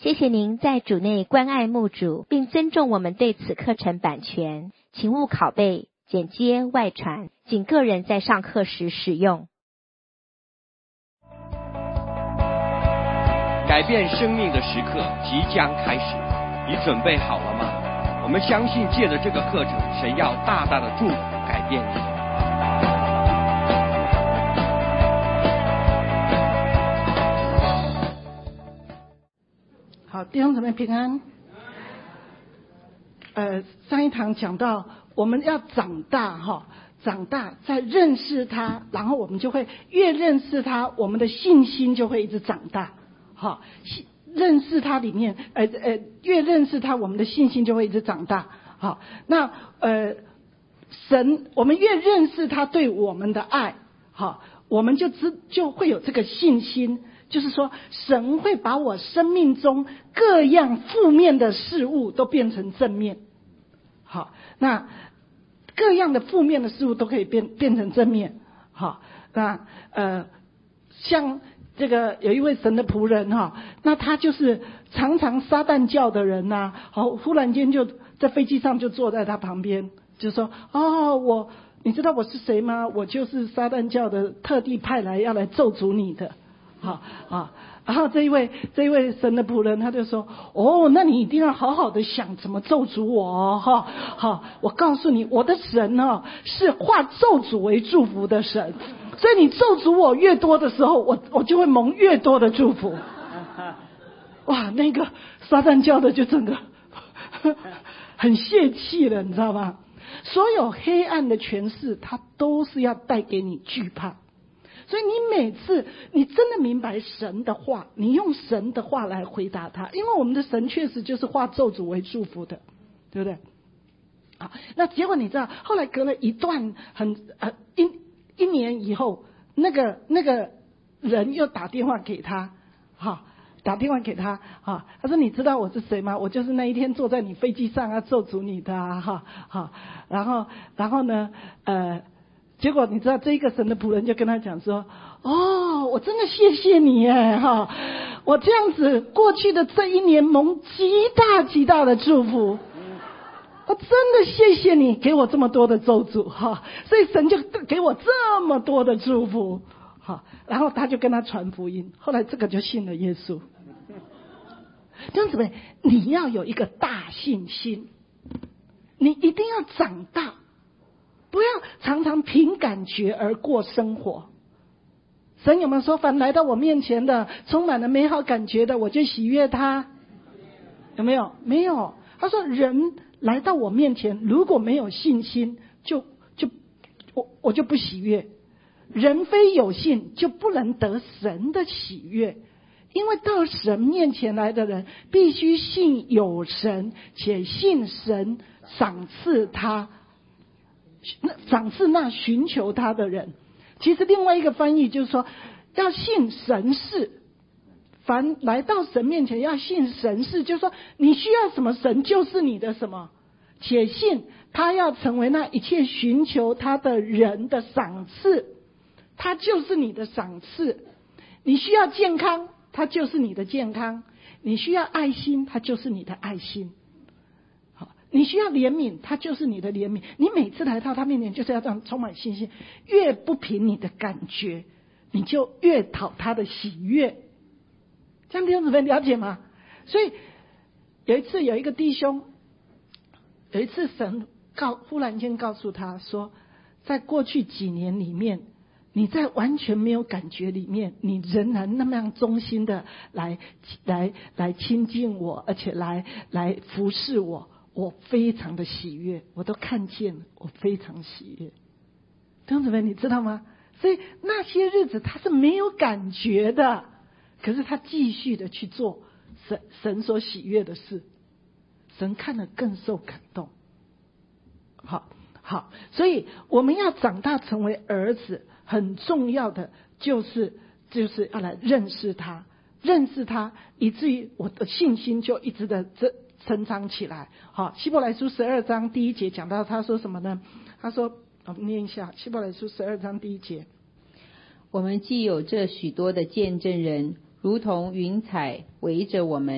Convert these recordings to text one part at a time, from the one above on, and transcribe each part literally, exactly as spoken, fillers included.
谢谢您在主内关爱牧主，并尊重我们对此课程版权，请勿拷贝、剪接、外传，仅个人在上课时使用。 改变生命的时刻即将开始，你准备好了吗？我们相信借着这个课程，神要大大的祝福改变你。 好，弟兄姊妹平安。呃，上一堂讲到我们要长大哈，长大再认识他，然后我们就会越认识他，我们的信心就会一直长大。好，认识他里面，呃呃，越认识他，我们的信心就会一直长大。好，那呃，神，我们越认识他对我们的爱，好，我们就知就会有这个信心，就是说，神会把我生命中各样负面的事物都变成正面。好，那各样的负面的事物都可以变变成正面。好，那呃，像。这个有一位神的仆人哈，那他就是常常撒旦教的人呐、啊，好，忽然间就在飞机上就坐在他旁边，就说哦，我你知道我是谁吗？我就是撒旦教的特地派来要来咒诅你的，好啊。然后这一位这一位神的仆人他就说，哦，那你一定要好好的想怎么咒诅我哦，哈，好，我告诉你，我的神哦是化咒诅为祝福的神。所以你咒诅我越多的时候，我我就会蒙越多的祝福。哇，那个撒旦教的就整个很泄气了，你知道吗？所有黑暗的权势，它都是要带给你惧怕。所以你每次你真的明白神的话，你用神的话来回答他，因为我们的神确实就是化咒诅为祝福的，对不对？好，那结果你知道，后来隔了一段很呃一。一年以后，那个那个人又打电话给他，哈，打电话给他，哈，他说：“你知道我是谁吗？我就是那一天坐在你飞机上啊，咒诅你的啊，哈，哈。”然后，然后呢，呃，结果你知道这一个神的仆人就跟他讲说：“哦，我真的谢谢你哎，哈，我这样子过去的这一年蒙极大极大的祝福。”我真的谢谢你给我这么多的咒诅哈，所以神就给我这么多的祝福哈，然后他就跟他传福音，后来这个就信了耶稣。弟兄姊妹，你要有一个大信心，你一定要长大，不要常常凭感觉而过生活。神有没有说，凡来到我面前的，充满了美好感觉的，我就喜悦他？有没有？没有。他说人来到我面前，如果没有信心，就就我我就不喜悦。人非有信，就不能得神的喜悦。因为到神面前来的人，必须信有神，且信神赏赐他，赏赐那寻求他的人。其实另外一个翻译就是说，要信神是。凡来到神面前要信神是，就是说你需要什么，神就是你的什么，且信他要成为那一切寻求他的人的赏赐，他就是你的赏赐。你需要健康，他就是你的健康；你需要爱心，他就是你的爱心。好，你需要怜悯，他就是你的怜悯。你每次来到他面前，就是要这样充满信心。越不凭你的感觉，你就越讨他的喜悦。这样弟兄姊妹了解吗？所以有一次有一个弟兄，有一次神告忽然间告诉他说，在过去几年里面，你在完全没有感觉里面，你仍然那么样忠心的来来来亲近我，而且来来服侍我，我非常的喜悦，我都看见了，我非常喜悦。弟兄姊妹，你知道吗？所以那些日子他是没有感觉的。可是他继续的去做神神所喜悦的事，神看了更受感动。好，好，所以我们要长大成为儿子，很重要的就是就是要来认识他，认识他，以至于我的信心就一直的增成长起来。好，希伯来书十二章第一节讲到他说什么呢？他说，我们念一下希伯来书十二章第一节。 我们既有这许多的见证人，如同云彩围着我们，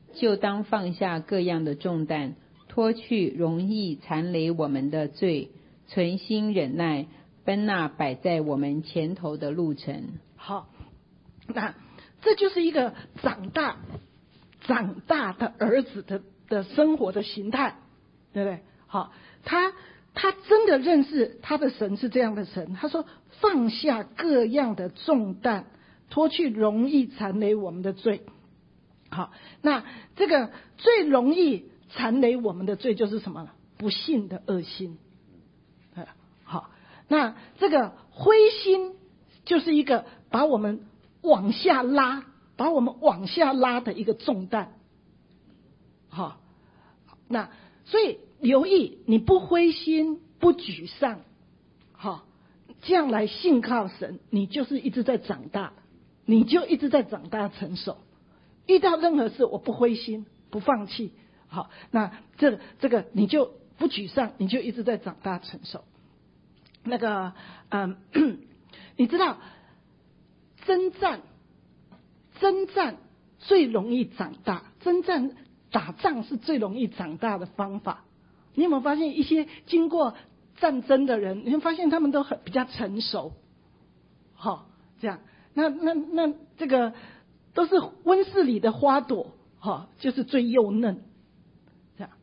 就当放下各样的重担，脱去容易缠累我们的罪，存心忍耐，奔那摆在我们前头的路程。 好，那这就是一个长大长大的儿子的的生活的形态，对不对？好，他他真的认识他的神是这样的神。他说放下各样的重担，脱去容易缠累我们的罪。好，那这个最容易缠累我们的罪就是什么呢？不信的恶心。好，那这个灰心就是一个把我们往下拉，把我们往下拉的一个重担。好，那所以留意，你不灰心不沮丧，好，这样来信靠神，你就是一直在长大，你就一直在长大成熟。遇到任何事，我不灰心不放弃，好，那这这个你就不沮丧，你就一直在长大成熟。那个嗯，你知道征战征战最容易长大，征战打仗是最容易长大的方法。你有没有发现一些经过战争的人，你会发现他们都很比较成熟，好，这样，那那那这个都是温室里的花朵，哈，就是最幼嫩，这样。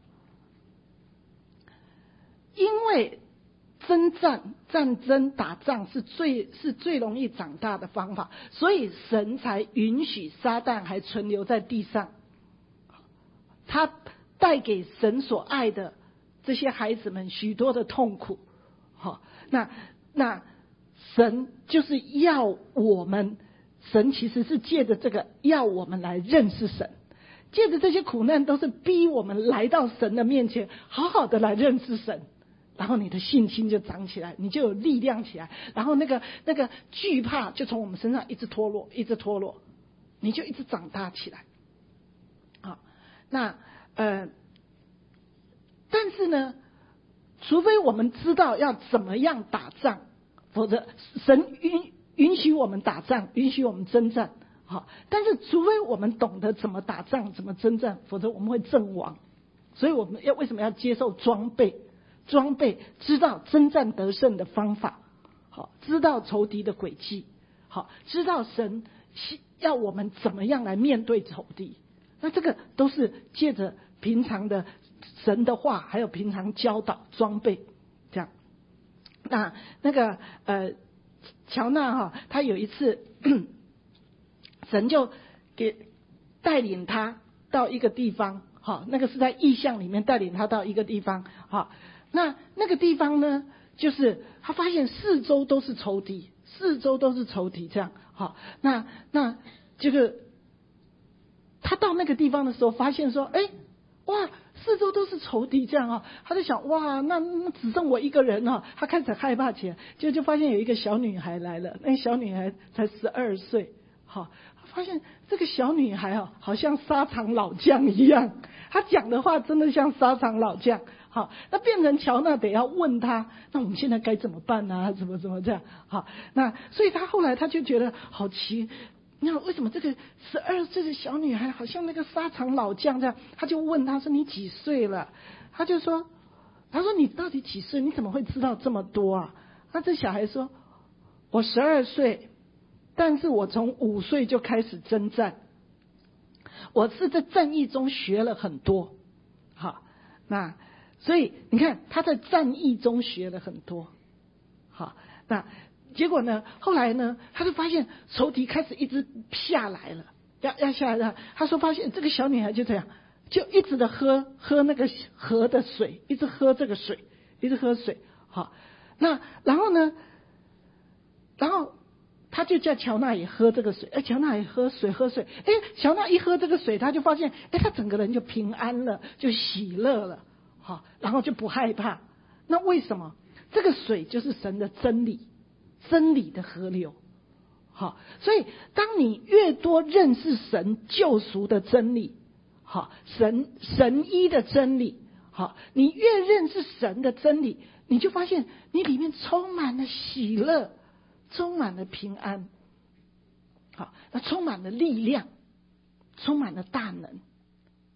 因为征战、战争、打仗是最是最容易长大的方法，所以神才允许撒旦还存留在地上。他带给神所爱的这些孩子们许多的痛苦，好，那那神就是要我们，神其实是借着这个要我们来认识神，借着这些苦难都是逼我们来到神的面前，好好的来认识神。然后你的信心就长起来，你就有力量起来，然后那个那个惧怕就从我们身上一直脱落，一直脱落，你就一直长大起来。好，那呃，但是呢，除非我们知道要怎么样打仗，否则神允允许我们打仗，允许我们征战。好，但是除非我们懂得怎么打仗，怎么征战，否则我们会阵亡。所以我们要为什么要接受装备？装备知道征战得胜的方法，好，知道仇敌的诡计，好，知道神要我们怎么样来面对仇敌。那这个都是借着平常的神的话，还有平常教导装备这样。那那个呃，乔纳哈，他有一次神就给带领他到一个地方，好，那个是在异象里面带领他到一个地方，好。那那个地方呢，就是他发现四周都是仇敌，四周都是仇敌，这样好。那那这个他到那个地方的时候，发现说，哎，哇，四周都是仇敌，这样啊，他就想，哇，那那只剩我一个人啊，他开始害怕起来，就就发现有一个小女孩来了，那个小女孩才十二岁，好，发现这个小女孩啊，好像沙场老将一样，她讲的话真的像沙场老将。好，那变成乔纳得要问他，那我们现在该怎么办呢、啊？怎么怎么这样？好，那所以他后来他就觉得好奇，你看为什么这个十二岁的小女孩好像那个沙场老将这样？他就问他说：“你几岁了？”他就说：“他说你到底几岁？你怎么会知道这么多啊？”那这小孩说：“我十二岁，但是我从五岁就开始征战，我是在战役中学了很多。”好，那。所以你看他在战役中学了很多，好，那结果呢？后来呢？他就发现仇敌开始一直下来了，要要下来了。他说发现这个小女孩就这样，就一直的喝喝那个河的水，一直喝这个水，一直喝水。好，那然后呢？然后他就叫乔纳也喝这个水，哎，乔纳也喝水喝水，哎，乔纳一喝这个水，他就发现，哎，他整个人就平安了，就喜乐了。好，然后就不害怕。那为什么？这个水就是神的真理，真理的河流。好，所以当你越多认识神救赎的真理，好，神神医的真理，好，你越认识神的真理，你就发现你里面充满了喜乐，充满了平安，好，那充满了力量，充满了大能。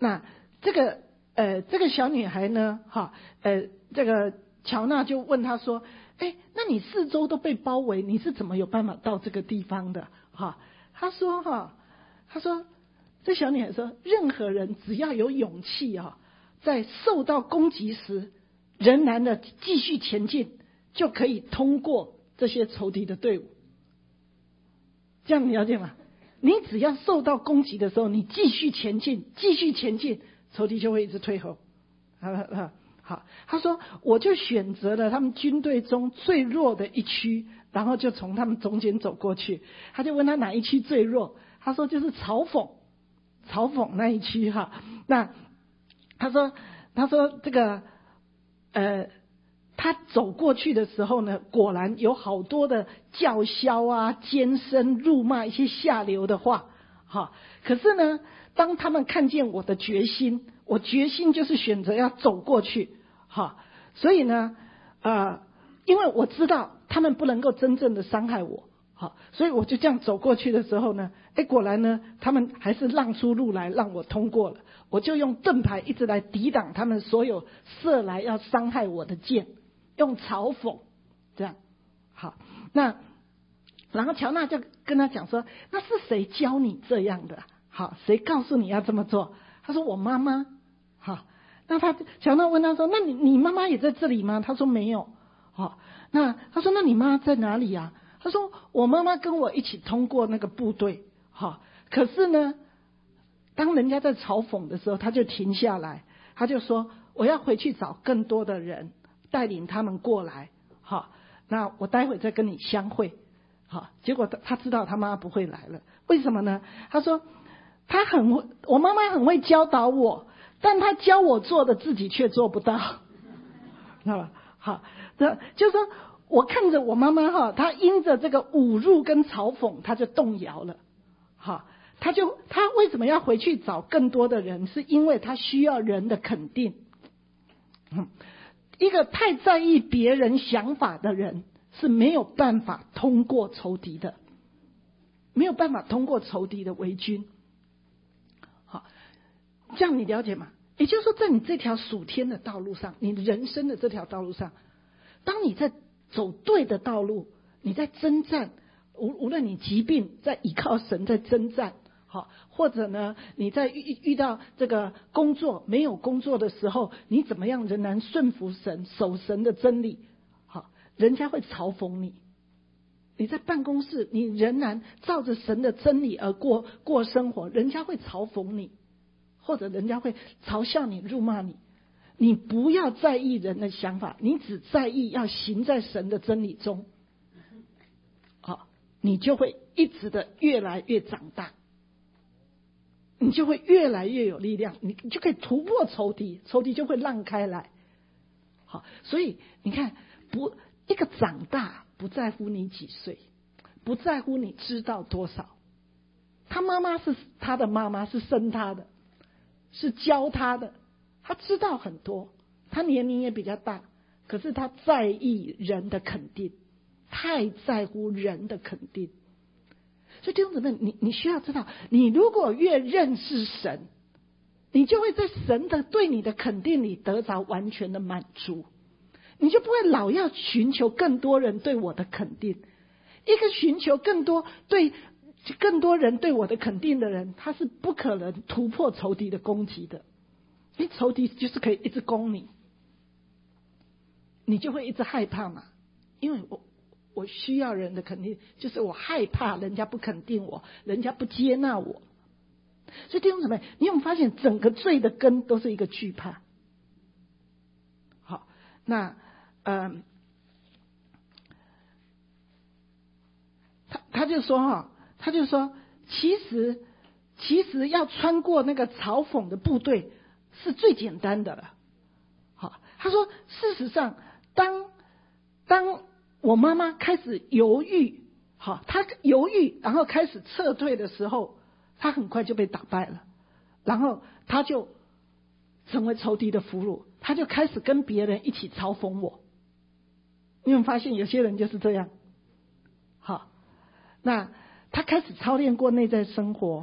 那这个呃这个小女孩呢，哈，呃这个乔娜就问她说，哎，那你四周都被包围，你是怎么有办法到这个地方的？哈，她说哈，她说这小女孩说，任何人只要有勇气啊，在受到攻击时，仍然的继续前进，就可以通过这些仇敌的队伍。这样你了解吗？你只要受到攻击的时候，你继续前进，继续前进，仇敌就会一直退后。好，好，他说，我就选择了他们军队中最弱的一区，然后就从他们中间走过去。他就问他哪一区最弱，他说就是嘲讽，嘲讽那一区哈。那他说，他说这个，呃。他走过去的时候呢，果然有好多的叫嚣啊、尖声、辱骂一些下流的话，哈。可是呢，当他们看见我的决心，我决心就是选择要走过去，哈。所以呢，呃，因为我知道他们不能够真正的伤害我，好，所以我就这样走过去的时候呢，哎，果然呢，他们还是让出路来让我通过了。我就用盾牌一直来抵挡他们所有射来要伤害我的箭。用嘲讽，这样好。那然后乔娜就跟他讲说，那是谁教你这样的？好，谁告诉你要这么做？他说我妈妈。好，那他乔娜问他说，那你你妈妈也在这里吗？他说没有。好，那他说那你妈在哪里啊？他说我妈妈跟我一起通过那个部队。好，可是呢，当人家在嘲讽的时候，他就停下来，他就说我要回去找更多的人。带领他们过来，好，那我待会再跟你相会，好。结果他知道他妈不会来了，为什么呢？他说他很会，我妈妈很会教导我，但他教我做的自己却做不到，知道吧？好，那就是说我看着我妈妈哈，她因着这个侮辱跟嘲讽，她就动摇了，好，她就她为什么要回去找更多的人？是因为她需要人的肯定，嗯。一个太在意别人想法的人是没有办法通过仇敌的，没有办法通过仇敌的围军。好，这样你了解吗？也就是说，在你这条属天的道路上，你人生的这条道路上，当你在走对的道路，你在征战，无无论你疾病在倚靠神在征战。好，或者呢，你在遇遇到这个工作没有工作的时候，你怎么样仍然顺服神，守神的真理？好，人家会嘲讽你。你在办公室，你仍然照着神的真理而过过生活，人家会嘲讽你，或者人家会嘲笑你、辱骂你。你不要在意人的想法，你只在意要行在神的真理中。好，你就会一直的越来越长大。你就会越来越有力量，你就可以突破仇敌，仇敌就会让开来。好，所以你看，不一个长大不在乎你几岁，不在乎你知道多少。他妈妈是他的妈妈，是生他的，是教他的，他知道很多，他年龄也比较大，可是他在意人的肯定，太在乎人的肯定。所以弟兄姊妹，你你需要知道，你如果越认识神，你就会在神的对你的肯定里得着完全的满足，你就不会老要寻求更多人对我的肯定。一个寻求更多对更多人对我的肯定的人，他是不可能突破仇敌的攻击的，因为仇敌就是可以一直攻你，你就会一直害怕嘛，因为我。我需要人的肯定，就是我害怕人家不肯定我，人家不接纳我。所以弟兄姊妹，你有没有发现整个罪的根都是一个惧怕？好，那嗯，他他就说哈，他就说，其实其实要穿过那个嘲讽的部队是最简单的了。好，他说，事实上，当当我妈妈开始犹豫，好，她犹豫，然后开始撤退的时候，她很快就被打败了，然后她就成为仇敌的俘虏，她就开始跟别人一起嘲讽我。你有没有发现有些人就是这样？好，那她开始操练过内在生活，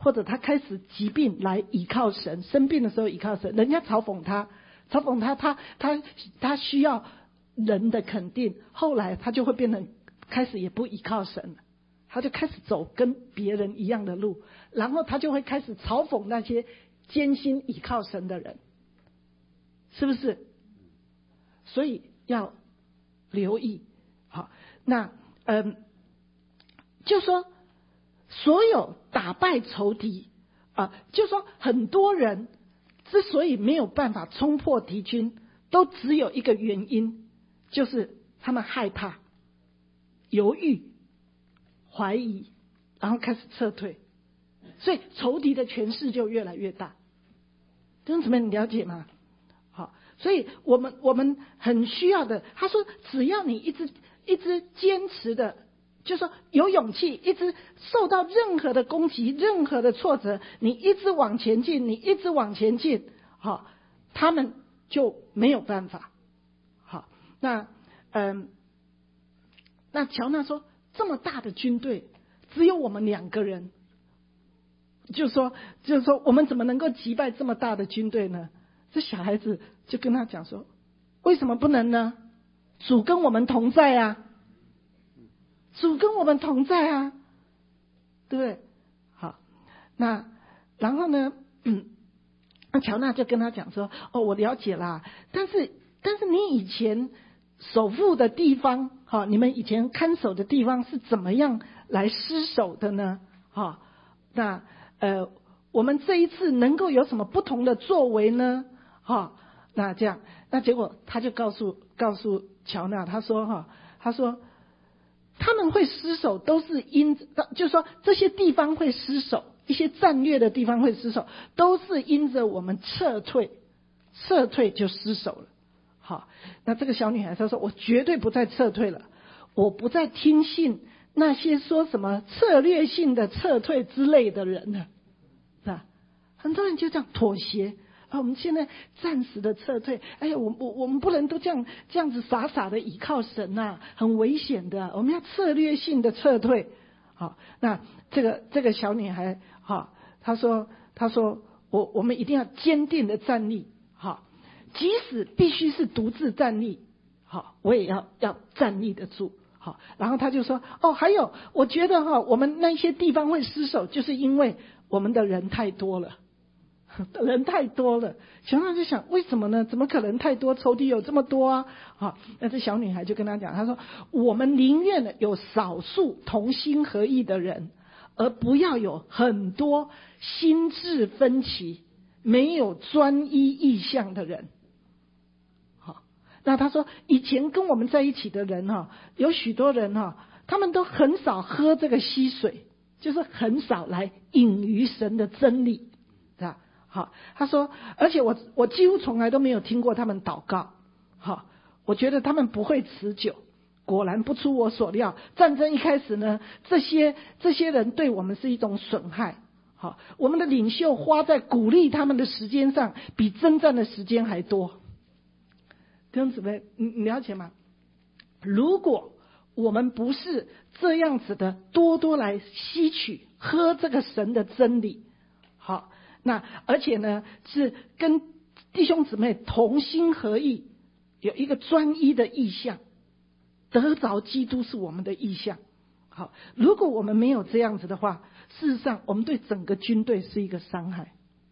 或者他开始疾病来倚靠神，生病的时候倚靠神，人家嘲讽他，嘲讽他，他他他需要人的肯定，后来他就会变成开始也不依靠神了，他就开始走跟别人一样的路，然后他就会开始嘲讽那些艰辛倚靠神的人，是不是？所以要留意。好，那嗯，就说所有打败仇敌啊，就说很多人之所以没有办法冲破敌军，都只有一个原因，就是他们害怕、犹豫、怀疑，然后开始撤退，所以仇敌的权势就越来越大。弟兄姊妹，你了解吗？好，所以我们我们很需要的，他说，只要你一直一直坚持的，就是说有勇气，一直受到任何的攻击、任何的挫折，你一直往前进，你一直往前进，好，他们就没有办法。好，那嗯，那乔纳说，这么大的军队，只有我们两个人，就说就是说，我们怎么能够击败这么大的军队呢？这小孩子就跟他讲说，为什么不能呢？主跟我们同在啊，主跟我们同在啊，对不对？好，那然后呢，嗯，那乔纳就跟他讲说，哦，我了解啦，但是但是你以前守护的地方，哈，你们以前看守的地方是怎么样来失守的呢？哈，那呃，我们这一次能够有什么不同的作为呢？哈，那这样，那结果他就告诉告诉乔纳，他说哈，他说他们会失守，都是因，就是说这些地方会失守，一些战略的地方会失守，都是因着我们撤退，撤退就失守了。好，那这个小女孩她说，我绝对不再撤退了，我不再听信那些说什么策略性的撤退之类的人了，是吧？很多人就这样妥协。啊，我们现在暂时的撤退，哎呀，我我我们不能都这样这样子傻傻的倚靠神呐、啊，很危险的。我们要策略性的撤退。好，那这个这个小女孩，哈，她说她说我我们一定要坚定的站立，好，即使必须是独自站立，好，我也要要站立得住。好，然后她就说，哦，还有，我觉得哈，我们那些地方会失守，就是因为我们的人太多了。人太多了，小娜就想，为什么呢？怎么可能太多？仇敌有这么多啊！好，那这小女孩就跟他讲，她说：“我们宁愿有少数同心合意的人，而不要有很多心智分歧、没有专一意向的人。”好，那他说，以前跟我们在一起的人哈，有许多人哈，他们都很少喝这个溪水，就是很少来隐于神的真理，是吧？好，他说，而且我我几乎从来都没有听过他们祷告。好，我觉得他们不会持久。果然不出我所料，战争一开始呢，这些这些人对我们是一种损害。好，我们的领袖花在鼓励他们的时间上，比征战的时间还多。弟兄姊妹，你你了解吗？如果我们不是这样子的，多多来吸取喝这个神的真理，好。那而且呢，是跟弟兄姊妹同心合意，有一个专一的意向，得着基督是我们的意向。好，如果我们没有这样子的话，事实上我们对整个军队是一个伤害。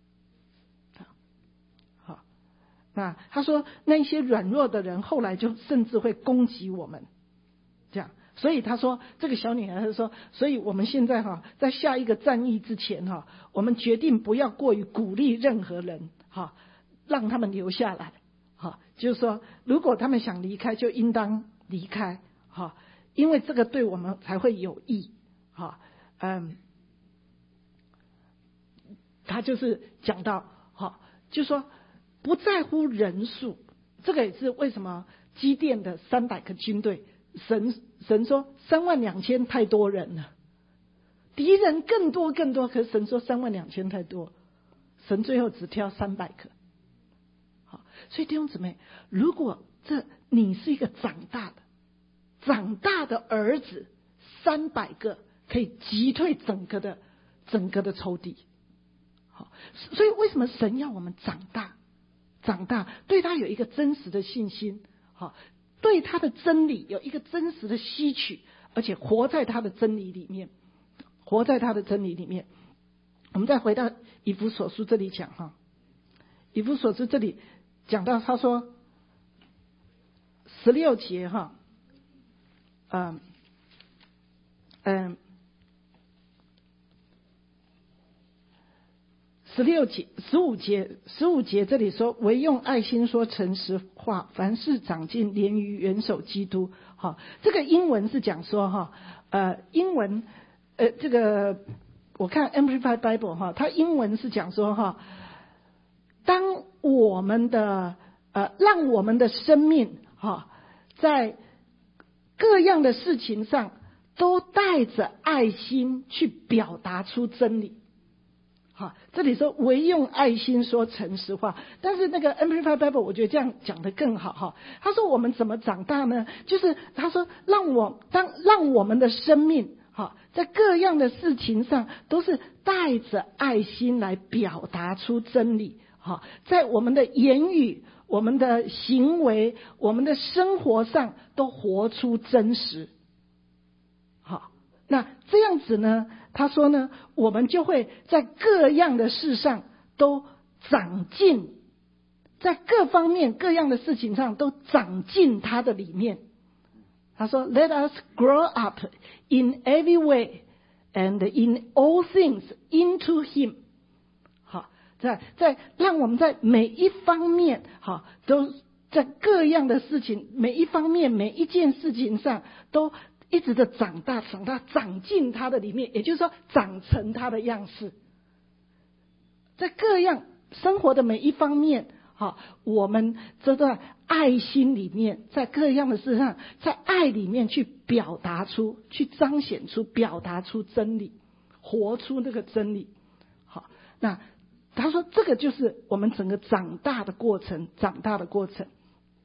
好，那他说那些软弱的人后来就甚至会攻击我们，这样。所以他说，这个小女孩她说，所以我们现在哈，在下一个战役之前哈，我们决定不要过于鼓励任何人哈，让他们留下来哈，就是说，如果他们想离开，就应当离开哈，因为这个对我们才会有益哈。嗯，他就是讲到哈，就是说不在乎人数，这个也是为什么基甸的三百个军队。神神说三万两千太多人了，敌人更多更多，可是神说三万两千太多，神最后只挑三百个。好，所以弟兄姊妹，如果这你是一个长大的长大的儿子，三百个可以击退整个的整个的仇敌。 好，所以为什么神要我们长大？长大，对他有一个真实的信心，好，对他的真理有一个真实的吸取，而且活在他的真理里面，活在他的真理里面。我们再回到以弗所书这里讲哈，以弗所书这里讲到他说十六节哈，嗯嗯。十六节、十五节、十五节这里说，唯用爱心说诚实话，凡事长进，连于元首基督。好，这个英文是讲说哈，呃，英文呃，这个我看 Amplified Bible 哈，它英文是讲说哈，当我们的呃，让我们的生命哈，在各样的事情上都带着爱心去表达出真理。好，这里说唯用爱心说诚实话，但是那个 Amplified Bible 我觉得这样讲得更好哈。他说我们怎么长大呢？就是他说让我当让我们的生命哈，在各样的事情上都是带着爱心来表达出真理哈，在我们的言语、我们的行为、我们的生活上都活出真实。好，那这样子呢？他说呢，我们就会在各样的事上都长进，在各方面各样的事情上都长进他的里面。他说 Let us grow up in every way and in all things into him。 好，在在让我们在每一方面好，都在各样的事情每一方面每一件事情上都一直的长大长大长进他的里面，也就是说长成他的样式，在各样生活的每一方面好，我们这在爱心里面，在各样的事上，在爱里面去表达出去彰显出表达出真理，活出那个真理。好，那他说这个就是我们整个长大的过程长大的过程。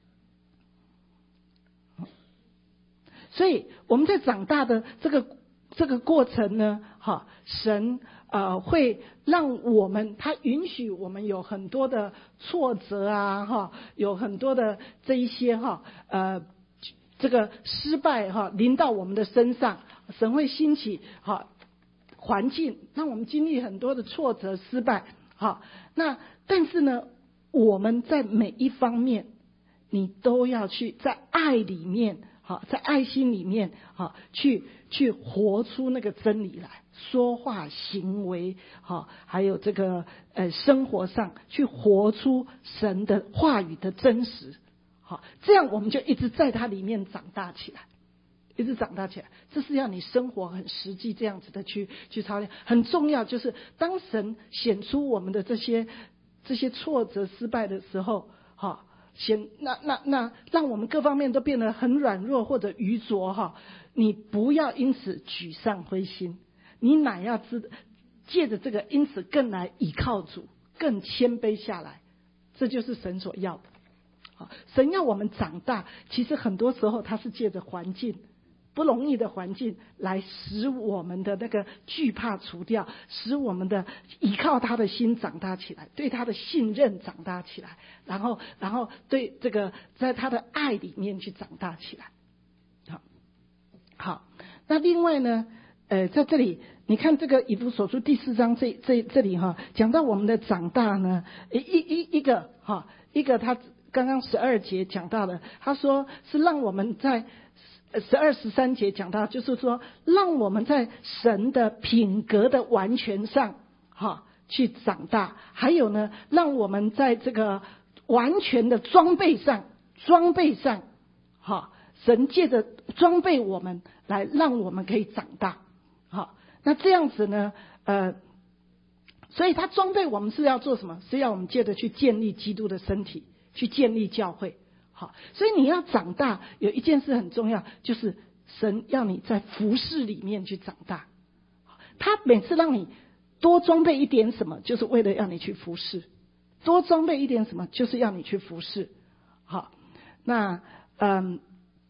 所以我们在长大的这个这个过程呢，哈，神呃会让我们，他允许我们有很多的挫折啊，哈，有很多的这一些哈，呃，这个失败哈临到我们的身上，神会兴起哈环境，让我们经历很多的挫折失败，哈，那但是呢，我们在每一方面，你都要去在爱里面。好，在爱心里面，好，去去活出那个真理来，说话、行为，好，还有这个呃生活上，去活出神的话语的真实，好，这样我们就一直在它里面长大起来，一直长大起来。这是要你生活很实际这样子的去去操练，很重要。就是当神显出我们的这些这些挫折、失败的时候，好。先那那那让我们各方面都变得很软弱或者愚拙哈，你不要因此沮丧灰心，你乃要知借着这个，因此更来倚靠主，更谦卑下来，这就是神所要的。好，神要我们长大，其实很多时候他是借着环境。不容易的环境来使我们的那个惧怕除掉，使我们的依靠他的心长大起来，对他的信任长大起来，然后然后对这个在他的爱里面去长大起来。好，好，那另外呢，呃，在这里你看这个以弗所书第四章这这这里哈，讲到我们的长大呢，一一一个哈，一个他刚刚十二节讲到的，他说是让我们在。十二十三节讲到，就是说，让我们在神的品格的完全上，哈，去长大；还有呢，让我们在这个完全的装备上，装备上，哈，神借着装备我们，来让我们可以长大。好，那这样子呢，呃，所以他装备我们是要做什么？是要我们借着去建立基督的身体，去建立教会。好，所以你要长大，有一件事很重要，就是神要你在服事里面去长大。他每次让你多装备一点什么，就是为了要你去服事；多装备一点什么，就是要你去服事。好，那嗯，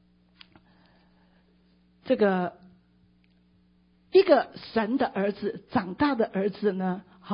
这个一个神的儿子，长大的儿子呢，好，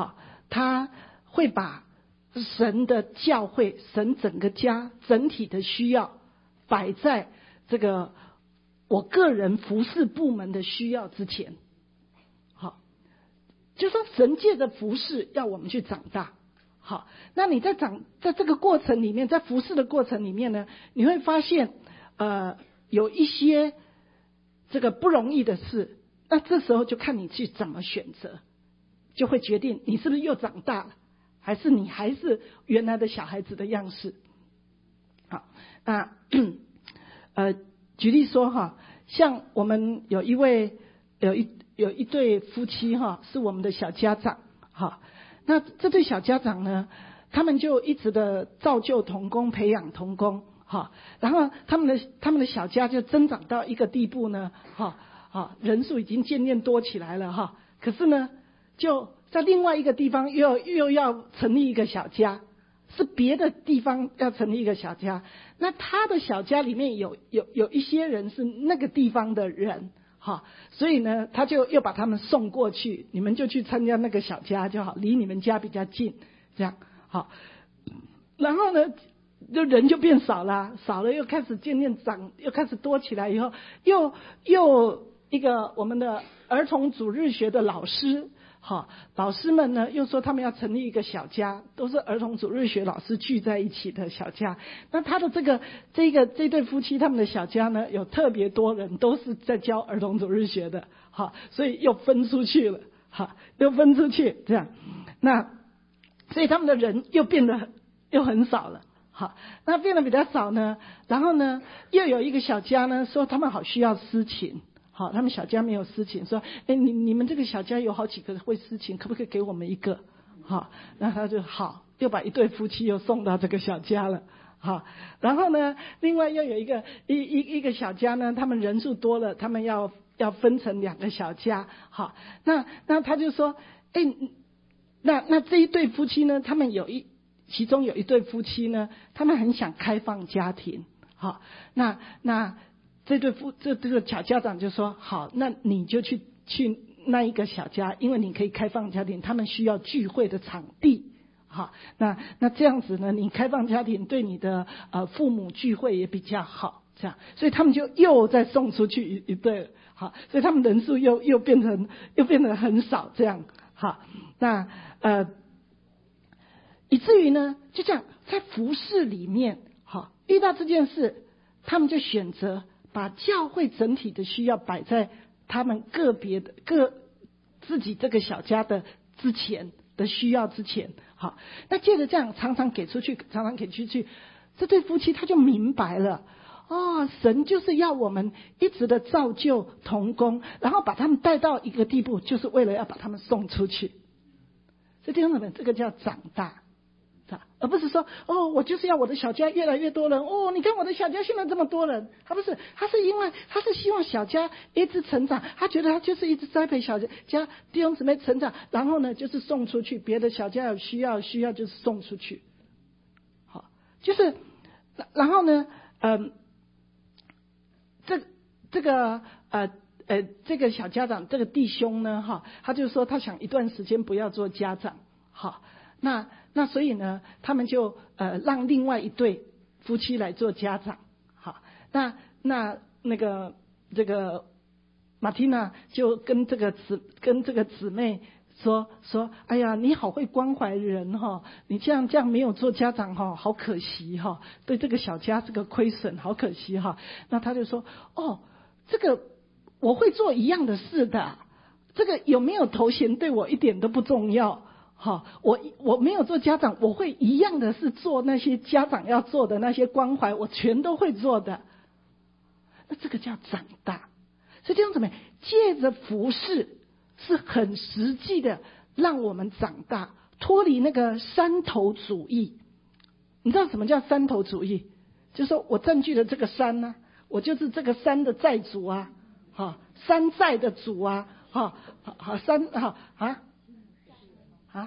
他会把神的教会、神整个家整体的需要摆在这个我个人服侍部门的需要之前。好，就说神借着服侍要我们去长大。好，那你在长在这个过程里面，在服侍的过程里面呢，你会发现呃有一些这个不容易的事，那这时候就看你去怎么选择，就会决定你是不是又长大了，还是你还是原来的小孩子的样式。好，那呃举例说哈，像我们有一位有一有一对夫妻哈，是我们的小家长哈。那这对小家长呢，他们就一直的造就同工，培养同工，哈，然后他们的他们的小家就增长到一个地步呢，哈，啊，人数已经渐渐多起来了哈。可是呢，就在另外一个地方又又要成立一个小家，是别的地方要成立一个小家。那他的小家里面有有有一些人是那个地方的人。好，所以呢，他就又把他们送过去，你们就去参加那个小家就好，离你们家比较近，这样好。然后呢，就人就变少了，少了又开始渐渐长，又开始多起来以后，又又一个我们的儿童主日学的老师，好，老师们呢又说他们要成立一个小家，都是儿童主日学老师聚在一起的小家。那他的这个这个这对夫妻他们的小家呢，有特别多人都是在教儿童主日学的，好，所以又分出去了，好，又分出去这样。那所以他们的人又变得又很少了，好，那变得比较少呢，然后呢又有一个小家呢说他们好需要司琴。好，他们小家没有司琴，说，哎，你你们这个小家有好几个会司琴，可不可以给我们一个？好，那他就好，又把一对夫妻又送到这个小家了。好，然后呢，另外又有一个一一一个小家呢，他们人数多了，他们要要分成两个小家。好，那那他就说，哎，那那这一对夫妻呢，他们有一其中有一对夫妻呢，他们很想开放家庭。好，那那。这对夫这这个小家长就说好，那你就去去那一个小家，因为你可以开放家庭，他们需要聚会的场地，好，那那这样子呢，你开放家庭对你的呃父母聚会也比较好，这样，所以他们就又再送出去一一对，好，所以他们人数又又变成又变得很少，这样，好，那呃以至于呢，就这样在服事里面，好，遇到这件事，他们就选择。把教会整体的需要摆在他们个别的各自己这个小家的之前的需要之前，好，那接着这样常常给出去，常常给出去，这对夫妻他就明白了，哦，神就是要我们一直的造就同工，然后把他们带到一个地步，就是为了要把他们送出去。所以弟兄姊妹，这个叫长大。而不是说哦，我就是要我的小家越来越多人哦，你看我的小家现在这么多人，他不是，他是因为他是希望小家一直成长，他觉得他就是一直栽培小家弟兄姊妹成长，然后呢就是送出去，别的小家有需要需要就是送出去，好，就是然后呢，嗯、呃，这这个呃呃这个小家长这个弟兄呢哈，他就说他想一段时间不要做家长，好，那。那所以呢，他们就呃让另外一对夫妻来做家长，好，那那那个这个马蒂娜就跟这个姊跟这个姊妹说说，哎呀，你好会关怀人哈、哦，你这样这样没有做家长哈、哦，好可惜哈、哦，对这个小家这个亏损，好可惜哈、哦。那他就说，哦，这个我会做一样的事的，这个有没有头衔对我一点都不重要。好，我我没有做家长，我会一样的是做那些家长要做的那些关怀，我全都会做的。那这个叫长大。所以弟兄姊妹，借着服事是很实际的，让我们长大，脱离那个山头主义。你知道什么叫山头主义？就是说我占据了这个山呢、啊，我就是这个山的债主啊，哈，山寨的主啊，哈，好山哈啊。啊，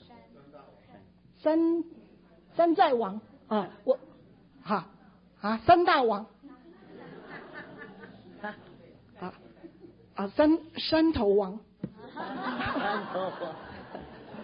山山寨王啊，我哈啊山大王啊啊啊山山头王，山头王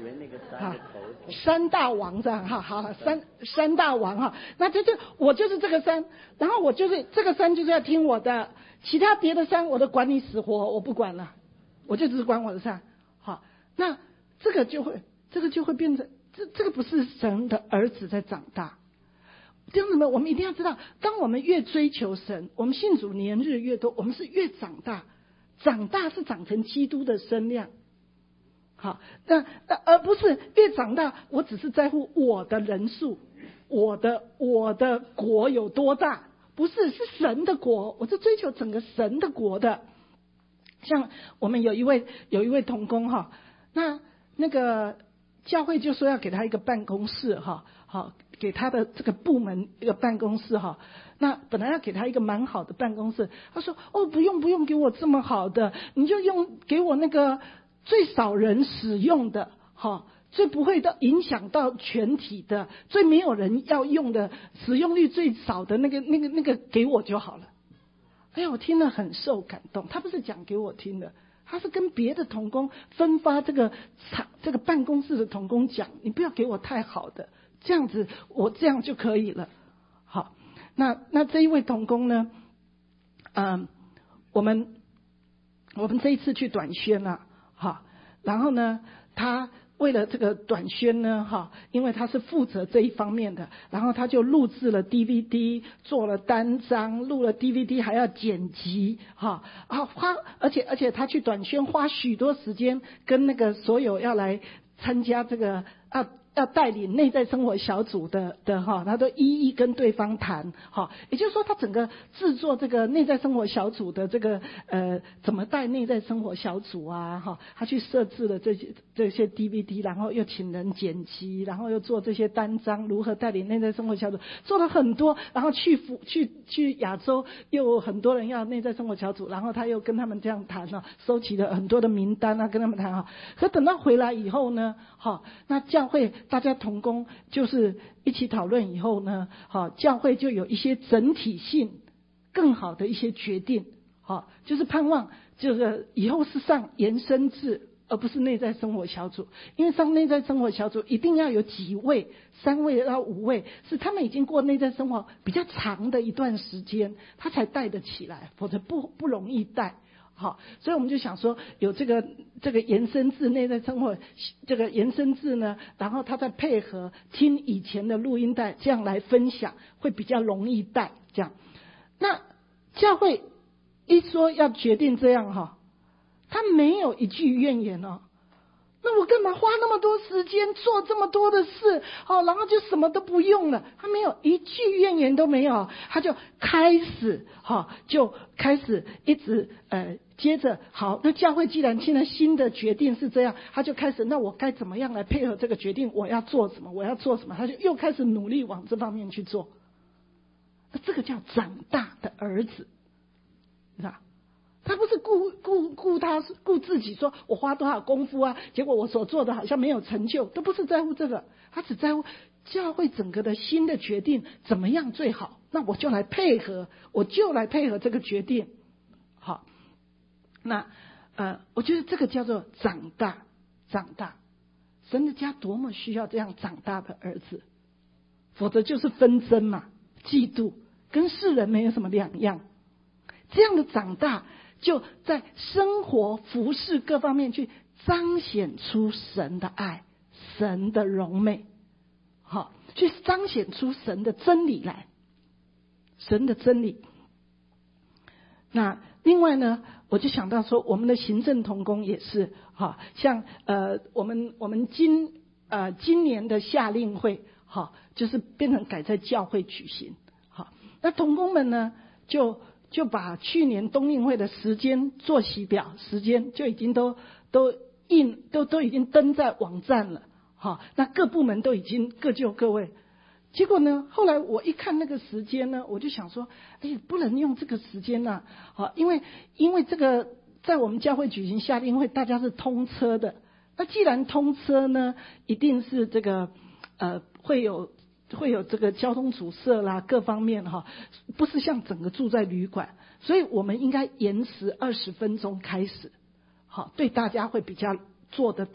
啊，山大王这样哈，好山山大王哈，那这就我就是这个山，然后我就是这个山就是要听我的，其他别的山我都管你死活，我不管了，我就只管我的山。好，那这个就会这个就会变成这这个不是神的儿子在长大。弟兄姊妹，我们一定要知道，当我们越追求神，我们信主年日越多，我们是越长大，长大是长成基督的身量。好，那而不是越长大，我只是在乎我的人数，我的我的国有多大，不是，是神的国，我是追求整个神的国的。像我们有一位有一位同工哈，那那个教会就说要给他一个办公室哈，好，给他的这个部门一个办公室哈。那本来要给他一个蛮好的办公室，他说哦不用不用给我这么好的，你就用给我那个最少人使用的哈，最不会到影响到全体的，最没有人要用的，使用率最少的那个那个那个给我就好了。哎呀，我听了很受感动。他不是讲给我听的，他是跟别的同工分发这个场这个办公室的同工讲，你不要给我太好的，这样子我这样就可以了。好，那那这一位同工呢，嗯，我们我们这一次去短宣啊，好，然后呢，他为了这个短宣呢，哈，因为他是负责这一方面的，然后他就录制了 D V D， 做了单张，录了 D V D， 还要剪辑，哈，啊花，而且而且他去短宣花许多时间跟那个所有要来参加这个啊。要带领内在生活小组的的哈，他都一一跟对方谈哈，也就是说他整个制作这个内在生活小组的这个呃怎么带内在生活小组啊哈，他去设置了这些这些 D V D， 然后又请人剪辑，然后又做这些单张，如何带领内在生活小组，做了很多，然后去去去亚洲又有很多人要内在生活小组，然后他又跟他们这样谈了，收集了很多的名单啊，跟他们谈哈，可等到回来以后呢，哈，那教会。大家同工就是一起讨论以后呢，好，教会就有一些整体性更好的一些决定，好，就是盼望就是以后是上延伸制，而不是内在生活小组，因为上内在生活小组一定要有几位，三位到五位，是他们已经过内在生活比较长的一段时间，他才带得起来，否则不不容易带。好，所以我们就想说有这个这个延伸制内在生活这个延伸制呢，然后他再配合听以前的录音带，这样来分享会比较容易带。这样，那教会一说要决定这样哈，他没有一句怨言哦。那我干嘛花那么多时间做这么多的事哦，然后就什么都不用了？他没有一句怨言都没有，他就开始哈、哦，就开始一直呃，接着好，那教会既然现在新的决定是这样，他就开始，那我该怎么样来配合这个决定？我要做什么？我要做什么？他就又开始努力往这方面去做。那这个叫长大的儿子，知道？他不是顾顾顾他顾自己，说我花多少功夫啊，结果我所做的好像没有成就，都不是在乎这个，他只在乎教会整个的新的决定怎么样最好，那我就来配合，我就来配合这个决定。好，那呃，我觉得这个叫做长大，长大。神的家多么需要这样长大的儿子，否则就是纷争嘛，嫉妒，跟世人没有什么两样。这样的长大，就在生活、服事各方面去彰显出神的爱、神的荣美，好，去彰显出神的真理来，神的真理。那另外呢，我就想到说，我们的行政同工也是，哈，像呃，我们我们今呃今年的夏令会，哈，就是变成改在教会举行，好，那同工们呢就。就把去年冬令会的时间作息表时间就已经都都印都都已经登在网站了，好，那各部门都已经各就各位。结果呢，后来我一看那个时间呢，我就想说，哎，不能用这个时间啊，好，因为因为这个在我们教会举行夏令会，大家是通车的，那既然通车呢，一定是这个呃会有。会有这个交通阻塞啦，各方面哈，不是像整个住在旅馆，所以我们应该延迟二十分钟开始，好，对大家会比较做得到，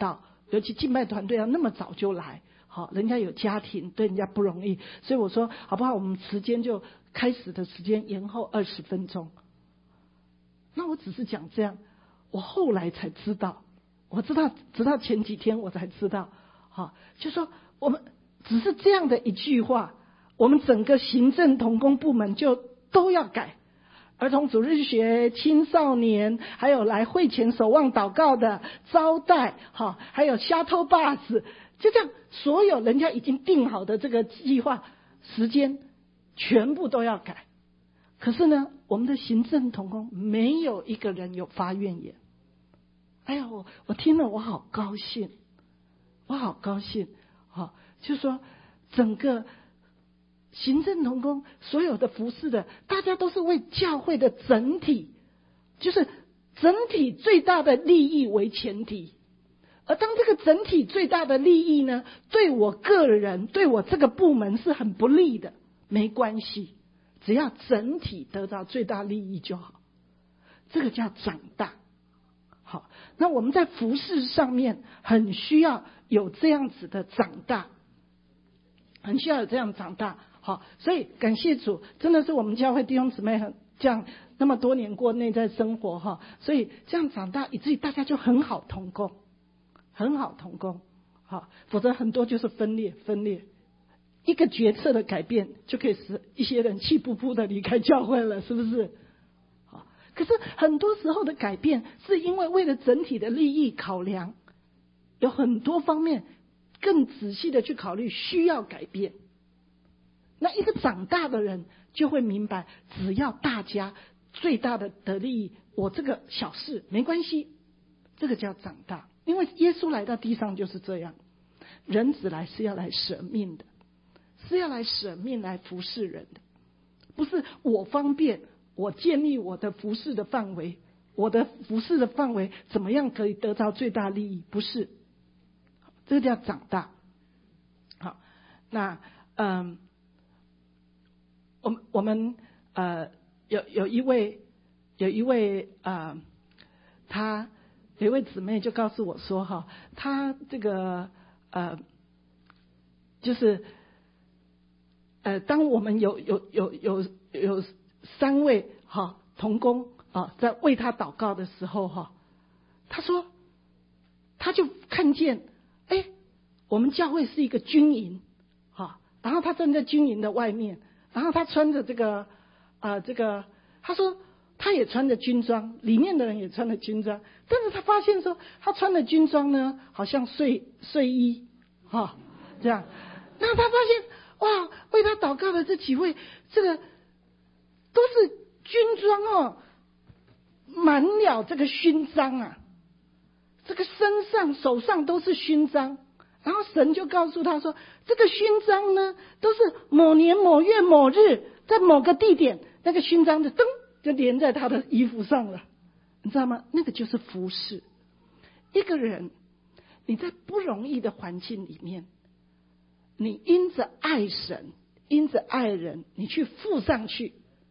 尤其敬拜团队要那么早就来，好，人家有家庭，对人家不容易，所以我说好不好？我们时间就开始的时间延后二十分钟。那我只是讲这样，我后来才知道，我知道直到前几天我才知道，好，就说我们只是这样的一句话，我们整个行政同工部门就都要改。儿童主日学、青少年，还有来会前守望祷告的招待，哈，还有虾头把子，就这样，所有人家已经定好的这个计划时间，全部都要改。可是呢，我们的行政同工没有一个人有发怨言。哎呀，我我听了我好高兴，我好高兴，哈，就说整个行政同工所有的服侍的，大家都是为教会的整体，就是整体最大的利益为前提。而当这个整体最大的利益呢，对我个人，对我这个部门是很不利的，没关系，只要整体得到最大利益就好。这个叫长大。好，那我们在服事上面很需要有这样子的长大，很需要有这样长大。好，所以感谢主，真的是我们教会弟兄姊妹很这样那么多年过内在生活哈，所以这样长大，以至于大家就很好同工，很好同工。好，否则很多就是分裂分裂，一个决策的改变就可以使一些人气扑扑的离开教会了，是不是？好，可是很多时候的改变是因为为了整体的利益考量，有很多方面更仔细的去考虑需要改变。那一个长大的人就会明白，只要大家最大的得利益，我这个小事没关系，这个叫长大。因为耶稣来到地上就是这样，人子来是要来舍命的，是要来舍命来服侍人的，不是我方便，我建立我的服侍的范围，我的服侍的范围怎么样可以得到最大利益，不是，这个叫长大。好，那嗯。我们我们呃有有一位有一位呃，他有一位姊妹就告诉我说哈，他这个呃就是呃，当我们有有有有有三位哈同工啊在为他祷告的时候哈，他说他就看见哎，我们教会是一个军营哈，然后他站在军营的外面。然后他穿着这个，呃，这个，他说他也穿着军装，里面的人也穿着军装，但是他发现说他穿的军装呢，好像睡睡衣，哈、哦，这样。然后他发现哇，为他祷告的这几位，这个都是军装哦，满了这个勋章啊，这个身上手上都是勋章。然后神就告诉他说，这个勋章呢，都是某年某月某日在某个地点，那个勋章就噔就连在他的衣服上了，你知道吗？那个就是服侍。一个人你在不容易的环境里面，你因着爱神，因着爱人，你去付上去，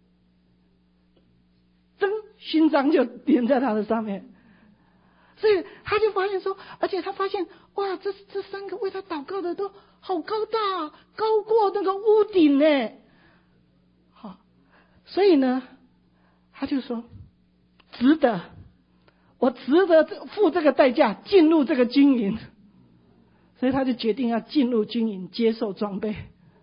噔勋章就连在他的上面。所以他就发现说，而且他发现哇，这这三个为他祷告的都好高大，高过那个屋顶呢。好，所以呢，他就说值得，我值得付这个代价进入这个军营。所以他就决定要进入军营，接受装备。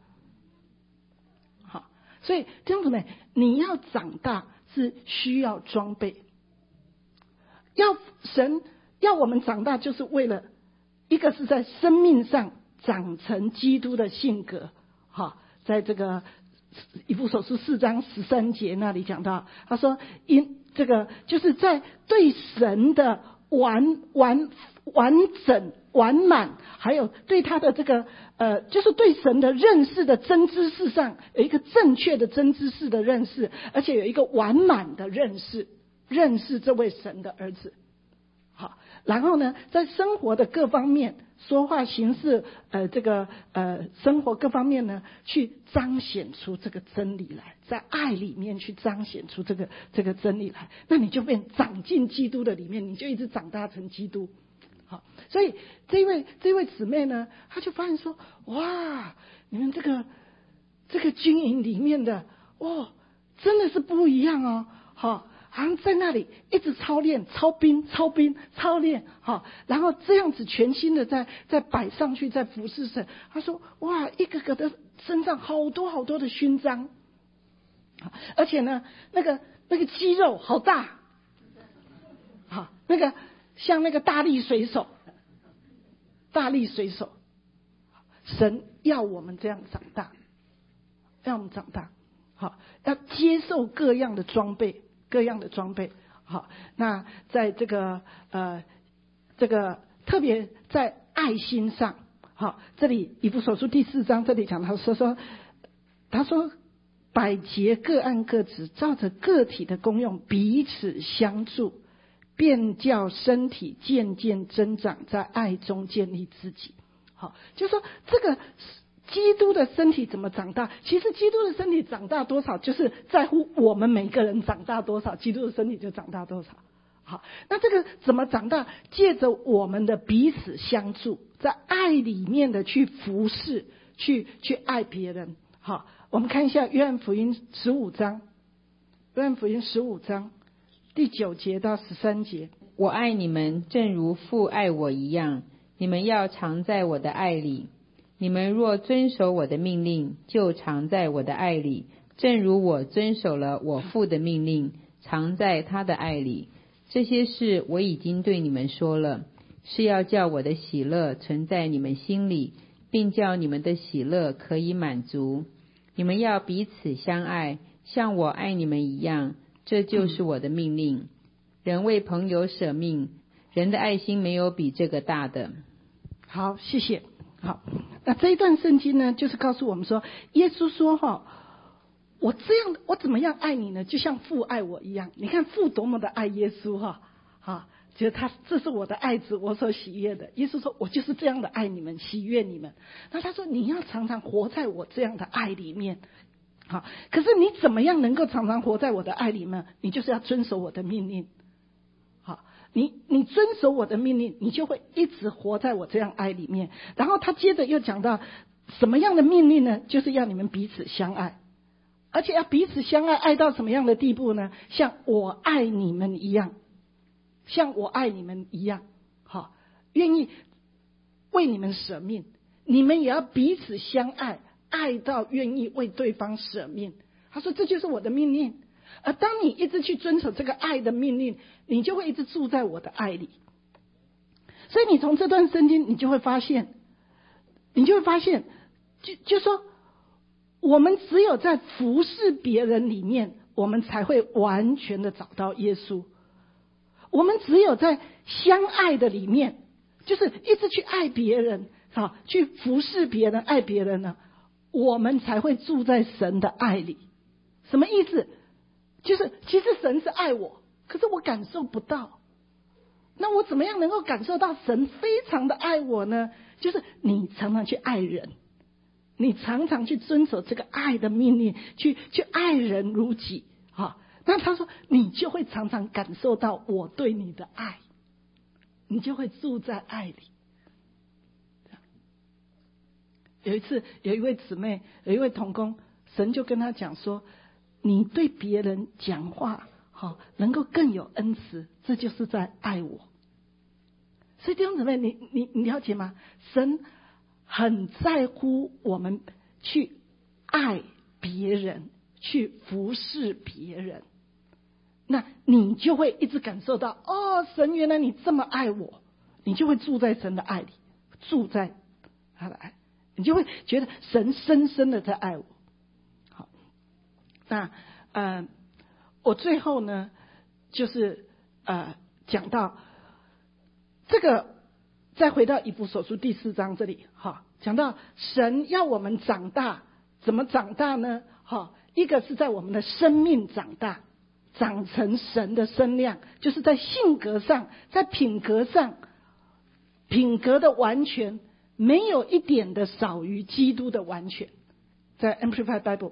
好，所以弟兄姊妹，你要长大是需要装备。要神要我们长大，就是为了一个是在生命上长成基督的性格。哈，在这个以弗所书四章十三节那里讲到，他说因这个就是在对神的完完完整完满，还有对他的这个呃，就是对神的认识的真知识上有一个正确的真知识的认识，而且有一个完满的认识。认识这位神的儿子。好，然后呢，在生活的各方面，说话行事，呃，这个呃，生活各方面呢，去彰显出这个真理来，在爱里面去彰显出这个这个真理来，那你就变长进基督的里面，你就一直长大成基督。 好，所以这位这位姊妹呢，她就发现说，哇，你们这个这个军营里面的，哇，真的是不一样哦，好。好像在那里一直操练、操兵、操兵、操练，好，然后这样子全新的在在摆上去，在服侍神。他说：“哇，一个个的身上好多好多的勋章，而且呢，那个那个肌肉好大，好，那个像那个大力水手，大力水手。神要我们这样长大，让我们长大，好，要接受各样的装备。”各样的装备，好，那在这个呃这个特别在爱心上，好，这里以弗所书第四章这里讲他说说，他说百节各按各职，照着个体的功用彼此相助，便叫身体渐渐增长，在爱中建立自己。好，就说这个。基督的身体怎么长大？其实基督的身体长大多少，就是在乎我们每个人长大多少，基督的身体就长大多少。好，那这个怎么长大？借着我们的彼此相助，在爱里面的去服侍，去去爱别人。好，我们看一下约翰福音十五章，约翰福音十五章第九节到十三节。 我爱你们，正如父爱我一样，你们要常在我的爱里。你们若遵守我的命令，就常在我的爱里，正如我遵守了我父的命令，常在他的爱里。这些事我已经对你们说了，是要叫我的喜乐存在你们心里，并叫你们的喜乐可以满足。你们要彼此相爱，像我爱你们一样，这就是我的命令。人为朋友舍命，人的爱心没有比这个大的。 好，谢谢。好，那这一段圣经呢，就是告诉我们说，耶稣说哈，我这样，我怎么样爱你呢？就像父爱我一样。你看父多么的爱耶稣哈，哈，觉得他这是我的爱子，我所喜悦的。耶稣说，我就是这样的爱你们，喜悦你们。那他说，你要常常活在我这样的爱里面。好，可是你怎么样能够常常活在我的爱里面？你就是要遵守我的命令。你你遵守我的命令，你就会一直活在我这样爱里面。然后他接着又讲到什么样的命令呢？就是要你们彼此相爱，而且要彼此相爱，爱到什么样的地步呢？像我爱你们一样，像我爱你们一样，好，愿意为你们舍命。你们也要彼此相爱，爱到愿意为对方舍命。他说这就是我的命令。而当你一直去遵守这个爱的命令，你就会一直住在我的爱里。所以你从这段圣经，你就会发现，你就会发现，就就说，我们只有在服侍别人里面，我们才会完全的找到耶稣。我们只有在相爱的里面，就是一直去爱别人，好，去服侍别人，爱别人呢，我们才会住在神的爱里。什么意思？就是其实神是爱我，可是我感受不到。那我怎么样能够感受到神非常的爱我呢？就是你常常去爱人，你常常去遵守这个爱的命令，去去爱人如己。好，那他说你就会常常感受到我对你的爱，你就会住在爱里。有一次有一位姊妹，有一位同工，神就跟他讲说，你对别人讲话好，能够更有恩慈，这就是在爱我。所以弟兄姊妹，你你你了解吗？神很在乎我们去爱别人，去服侍别人。那你就会一直感受到，哦，神原来你这么爱我，你就会住在神的爱里，住在他的爱，你就会觉得神深深的在爱我。好，那呃，我最后呢，就是呃讲到这个，再回到以弗所书第四章这里，哈，讲到神要我们长大，怎么长大呢？哈，一个是在我们的生命长大，长成神的身量，就是在性格上，在品格上，品格的完全，没有一点的少于基督的完全。在 Amplified Bible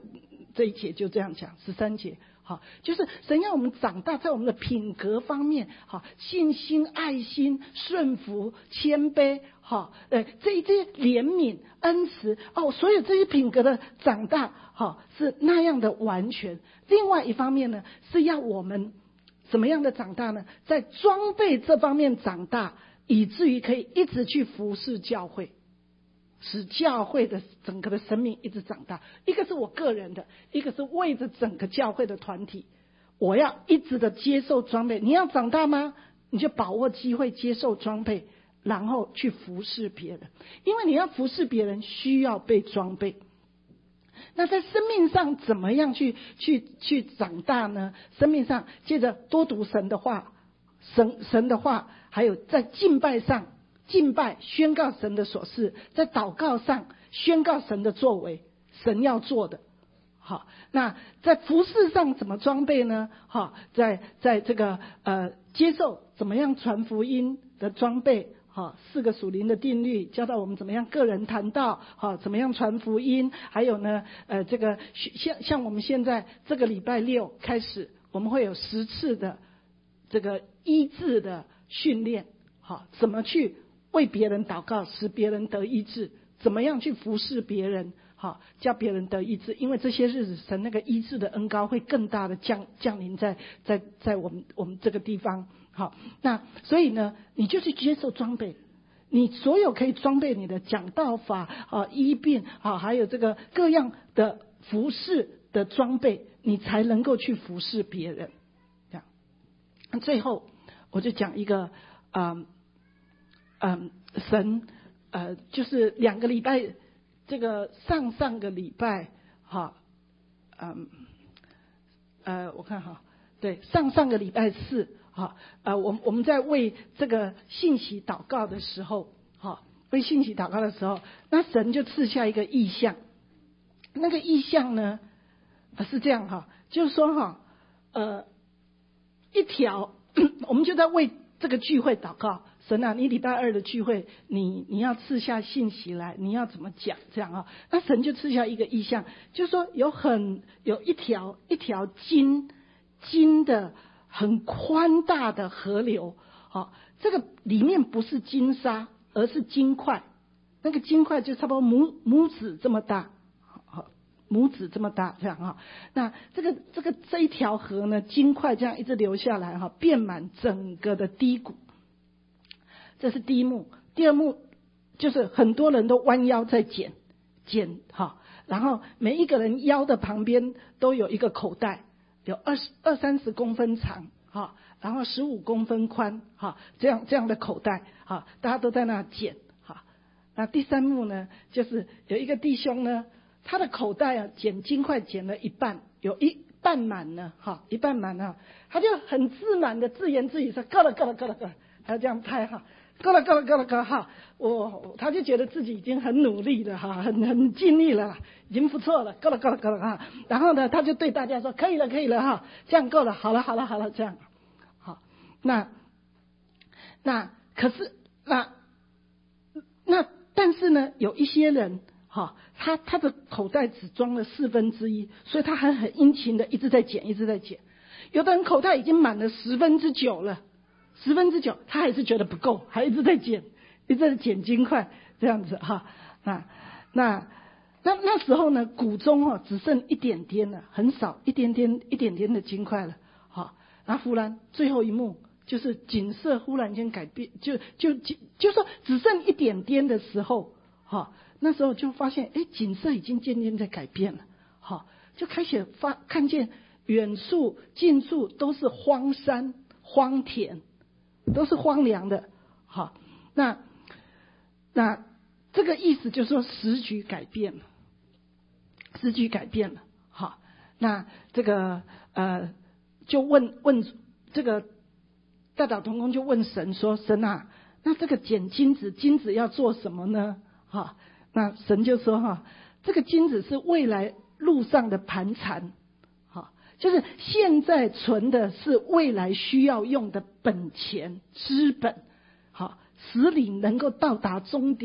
这一节就这样讲，十三节，好，就是神要我们长大，在我们的品格方面，好，信心、爱心、顺服、谦卑，好，呃，这一些怜悯、恩慈，哦，所有这些品格的长大，好，是那样的完全。另外一方面呢，是要我们怎么样的长大呢？在装备这方面长大，以至于可以一直去服侍教会。使教会的整个的生命一直长大，一个是我个人的，一个是为着整个教会的团体，我要一直的接受装备。你要长大吗？你就把握机会接受装备，然后去服侍别人，因为你要服侍别人需要被装备。那在生命上怎么样去去去长大呢？生命上接着多读神的话，神神的话，还有在敬拜上敬拜宣告神的所事，在祷告上宣告神的作为，神要做的。好，那在服事上怎么装备呢？好，在在这个呃接受怎么样传福音的装备。好，四个属灵的定律教导我们怎么样个人谈道，好，怎么样传福音，还有呢，呃，这个像像我们现在这个礼拜六开始，我们会有十次的这个医治的训练，好，怎么去为别人祷告，使别人得医治，怎么样去服侍别人，好，叫别人得医治，因为这些日子神那个医治的恩膏会更大的降降临在在在我们我们这个地方。好，那所以呢，你就去接受装备，你所有可以装备你的讲道法啊、医病啊，还有这个各样的服侍的装备，你才能够去服侍别人。这样，最后我就讲一个，嗯嗯，神呃，就是两个礼拜，这个上上个礼拜，哈，嗯呃，我看哈，对，上上个礼拜四。好，呃，我我们在为这个信息祷告的时候，好，为信息祷告的时候，那神就赐下一个意象。那个意象呢，呃、是这样哈，就是说哈，呃，一条，我们就在为这个聚会祷告。神啊，你礼拜二的聚会，你你要赐下信息来，你要怎么讲这样啊？那神就赐下一个意象，就是说有很有一条一条金金的。很宽大的河流，好，这个里面不是金沙，而是金块，那个金块就差不多拇拇指这么大，好，拇指这么大这样哈。那这个这个这一条河呢，金块这样一直流下来哈，遍满整个的低谷。这是第一幕，第二幕就是很多人都弯腰在捡捡哈，然后每一个人腰的旁边都有一个口袋。有二十二三十公分长，哈，然后十五公分宽，哈，这样这样的口袋，哈，大家都在那捡，哈。那第三幕呢，就是有一个弟兄呢，他的口袋啊，捡金块捡了一半，有一半满了，哈，一半满了，他就很自满的自言自语说：“够了，够了，够了，够了。”他这样拍哈，够了，够了，够了，够了，哈，我他就觉得自己已经很努力了，哈，很很尽力了。已经不错了，够了，够了，够了哈。然后呢，他就对大家说：“可以了，可以了哈，这样够了，好了，好了，好了，这样好。”那那可是那那但是呢，有一些人哈，他他的口袋只装了四分之一，所以他还很殷勤的一直在捡，一直在捡。有的人口袋已经满了十分之九了，十分之九，他还是觉得不够，还一直在捡，一直在捡金块这样子哈。那那。那那时候呢，谷中哦只剩一点点了，很少，一点点一点点的金块了，好，然后忽然最后一幕就是景色忽然间改变，就就就就说只剩一点点的时候，好，那时候就发现，哎，景色已经渐渐在改变了，好，就开始发看见远处近处都是荒山荒田，都是荒凉的，好，那那这个意思就是说时局改变了。时局改变了，好，那这个呃，就问问这个大岛同工就问神说：“神啊，那这个捡金子，金子要做什么呢？”哈，那神就说：“哈，这个金子是未来路上的盘缠，好，就是现在存的是未来需要用的本钱资本，好，使你能够到达终点，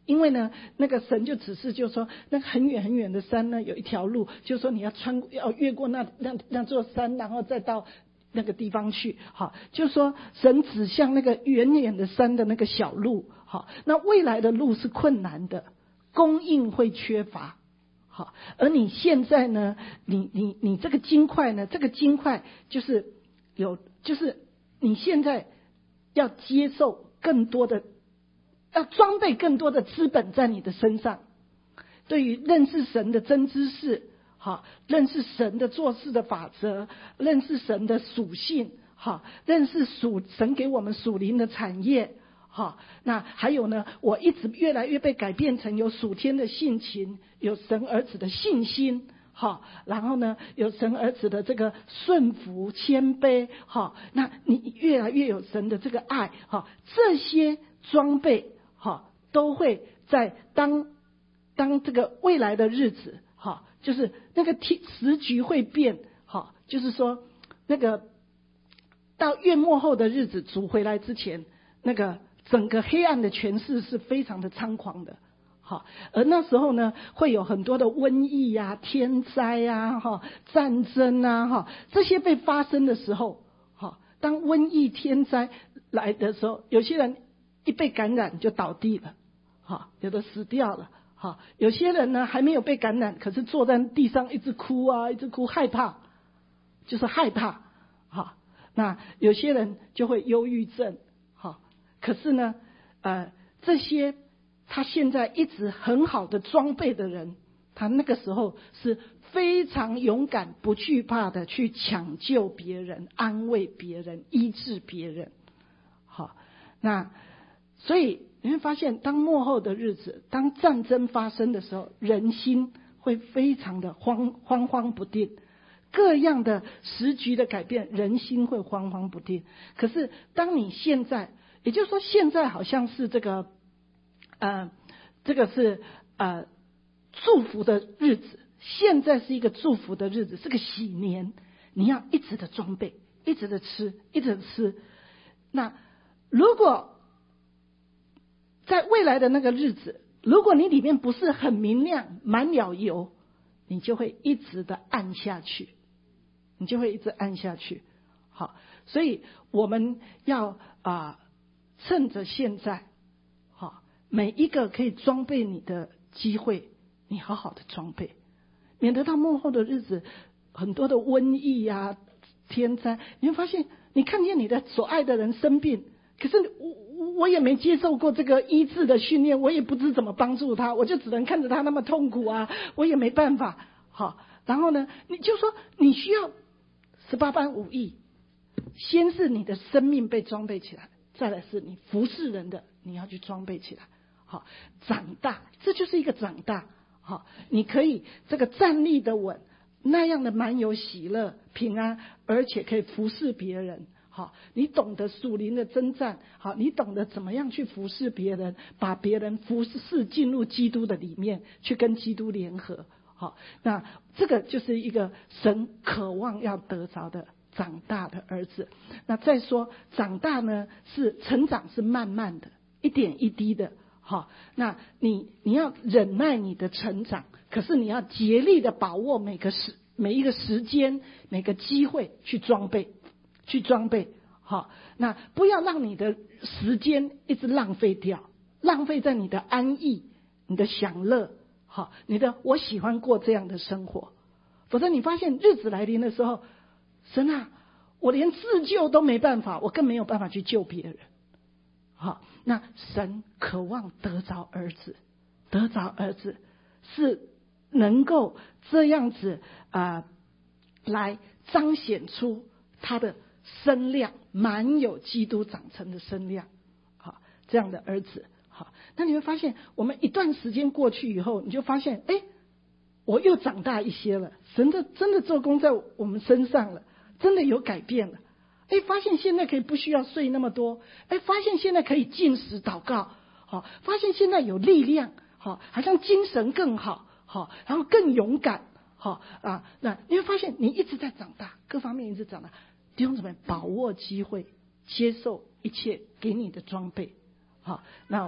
因为呢，那个神就指示，就说那个很远很远的山呢，有一条路，就说你要穿，要越过那那那座山，然后再到那个地方去。好，就说神指向那个远远的山的那个小路。好，那未来的路是困难的，供应会缺乏。好，而你现在呢，你你你这个金块呢，这个金块就是有，就是你现在要接受更多的。要装备更多的资本在你的身上，对于认识神的真知识，好，认识神的做事的法则，认识神的属性，好，认识属神给我们属灵的产业，好，那还有呢，我一直越来越被改变成有属天的性情，有神儿子的信心，好，然后呢，有神儿子的这个顺服谦卑，好，那你越来越有神的这个爱，好，这些装备。好，都会在当当这个未来的日子，好，就是那个天时局会变，好，就是说那个到月末后的日子，主回来之前，那个整个黑暗的权势是非常的猖狂的，好，而那时候呢，会有很多的瘟疫啊、天灾啊、哈战争啊、哈这些被发生的时候，好，当瘟疫、天灾来的时候，有些人。一被感染就倒地了，好，有的死掉了，好，有些人呢还没有被感染，可是坐在地上一直哭啊，一直哭，害怕，就是害怕，好，那有些人就会忧郁症，好，可是呢，呃，这些他现在一直很好的装备的人，他那个时候是非常勇敢、不惧怕的去抢救别人、安慰别人、医治别人，好，那。所以你会发现，当末后的日子，当战争发生的时候，人心会非常的慌慌慌不定，各样的时局的改变，人心会慌慌不定。可是当你现在，也就是说现在好像是这个，呃，这个是呃祝福的日子，现在是一个祝福的日子，是个喜年，你要一直的装备，一直的吃，一直的吃。那如果在未来的那个日子，如果你里面不是很明亮、满了油，你就会一直的暗下去，你就会一直暗下去。好，所以我们要啊、呃，趁着现在，好，每一个可以装备你的机会，你好好的装备，免得到末后的日子，很多的瘟疫啊、天灾，你会发现，你看见你的所爱的人生病，可是我。我也没接受过这个医治的训练，我也不知怎么帮助他，我就只能看着他那么痛苦啊，我也没办法。好，然后呢，你就说你需要十八般武艺，先是你的生命被装备起来，再来是你服侍人的，你要去装备起来。好，长大，这就是一个长大。好，你可以这个站立的稳，那样的满有喜乐、平安，而且可以服侍别人。好，你懂得属灵的征战，好，你懂得怎么样去服侍别人，把别人服侍进入基督的里面，去跟基督联合。好，那这个就是一个神渴望要得着的长大的儿子。那再说长大呢，是成长是慢慢的，一点一滴的。好，那你你要忍耐你的成长，可是你要竭力的把握每个时每一个时间、每个机会去装备。去装备，好，那不要让你的时间一直浪费掉，浪费在你的安逸、你的享乐，好，你的我喜欢过这样的生活，否则你发现日子来临的时候，神啊，我连自救都没办法，我更没有办法去救别人。好，那神渴望得着儿子，得着儿子是能够这样子啊、呃，来彰显出他的身量，满有基督长成的身量，好，这样的儿子，好，那你会发现，我们一段时间过去以后，你就发现，哎，我又长大一些了，神的真的做工在我们身上了，真的有改变了，哎，发现现在可以不需要睡那么多，哎，发现现在可以禁食祷告，好，发现现在有力量，好，好像精神更好，好，然后更勇敢，好啊，那你会发现你一直在长大，各方面一直长大。弟兄姊妹，把握机会，接受一切给你的装备。好，那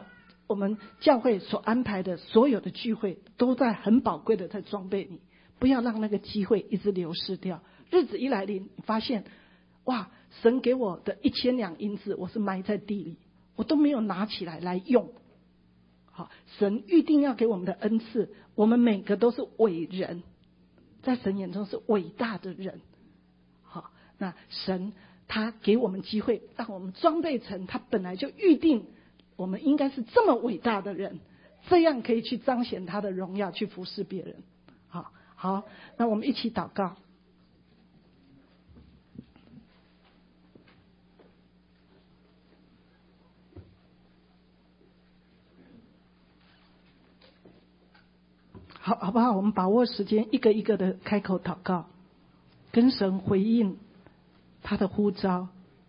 我们教会所安排的所有的聚会，都在很宝贵的在装备你，不要让那个机会一直流失掉。日子一来临，你发现，哇，神给我的一千两银子，我是埋在地里，我都没有拿起来来用。好，神预定要给我们的恩赐，我们每个都是伟人，在神眼中是伟大的人。好，那神他给我们机会，让我们装备成他本来就预定我们应该是这么伟大的人，这样可以去彰显他的荣耀，去服侍别人。好，好，那我们一起祷告。好，好不好？我们把握时间，一个一个的开口祷告，跟神回应他的呼召。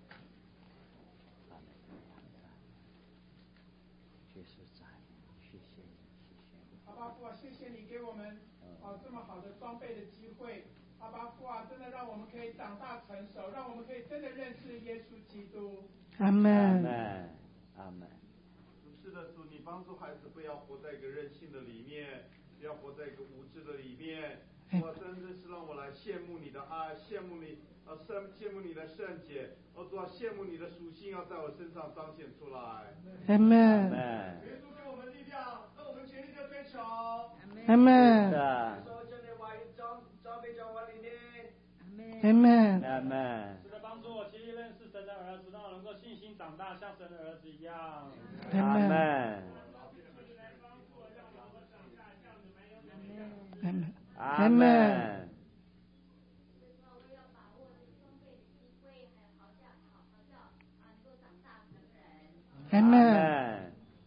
阿爸父啊，谢谢你给我们啊这么好的装备的机会。阿爸父啊，真的让我们可以长大成熟，让我们可以真的认识耶稣基督。 阿门。 阿门。阿门。 是的，主，你帮助孩子不要活在一个任性的里面，不要活在一个无知的里面。哇，真的是让我来羡慕你的爱，羡慕你啊，羡羡慕你的圣洁，哦，主啊，羡慕你的属性要在我身上彰显出来。 阿门。 耶稣给我们力量，让我们全力的追求。 阿门。 说这类话语装装备在我里面。 阿门。 阿门。 是的，帮助我竭力认识神的儿子，让我能够信心长大，像神的儿子一样。 阿门。 阿门。 阿门。 阿门。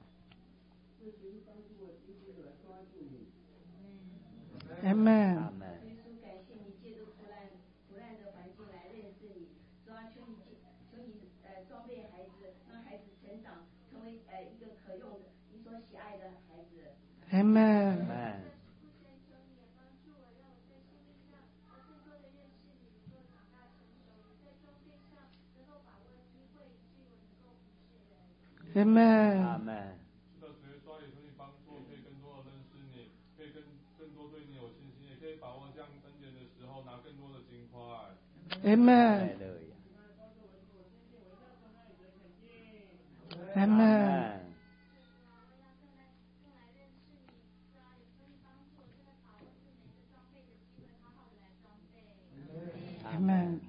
阿门。 耶稣，感谢你借助苦难苦难的环境来认识你，主啊，求你求你呃装备孩子，让孩子成长成为呃一个可用的你所喜爱的孩子。 阿门。阿门。 阿门。 是的，主耶稣，也求你帮助，可以更多的认识你，可以更更多对你有信心，也可以把握这样恩典的时候拿更多的金块。 阿门。阿门。阿门。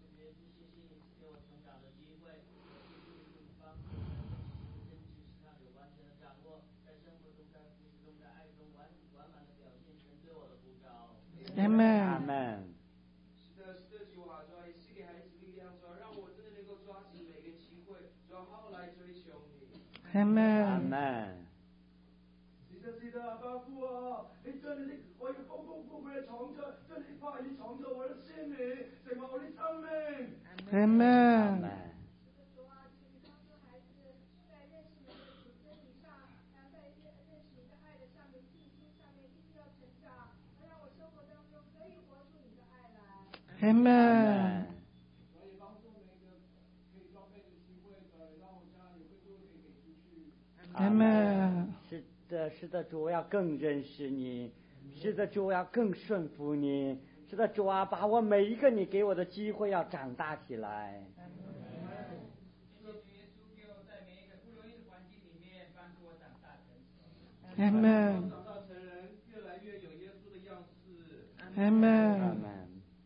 阿门。 阿门。 是的，是的，主啊，主啊，也是给孩子力量，主啊，让我真的能够抓紧每个机会，主啊，好好来追求你。 阿门。 阿门。 是的，是的，阿爸父啊，你將你的我要豐豐富富嘅創造，將你的話語創造我的生命，成為我的生命。 阿門。阿门。 所以帮助每个可以装备的机会的，让我将来有更多可以给出去。 阿门。 是的，是的，主，我要更认识你；是的，主，我要更顺服你；是的，主啊，把我每一个你给我的机会要长大起来。 谢谢主耶稣，给我在每一个不容易的环境里面帮助我长大成熟。 阿门。 长大成人，越来越有耶稣的样式。 阿门。 阿门。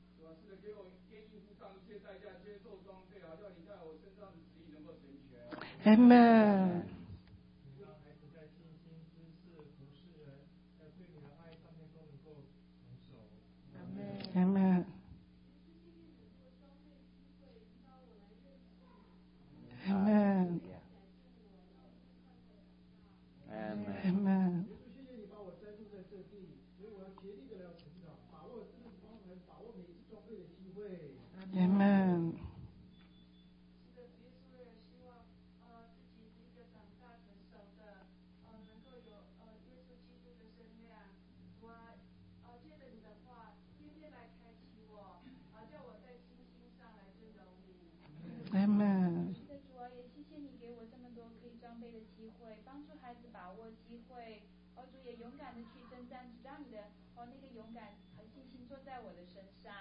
阿门。 让孩子在信心、知识、服侍人，在对你的爱上面都能够成熟。 阿门。阿门。阿门。阿门。 谢谢你把我栽种在这地，所以我要竭力的来成长，把握真的帮助把握每一次装备的机会。 阿门。 帮助孩子把握机会，哦主也勇敢的去征战，让你的哦那个勇敢和信心坐在我的身上。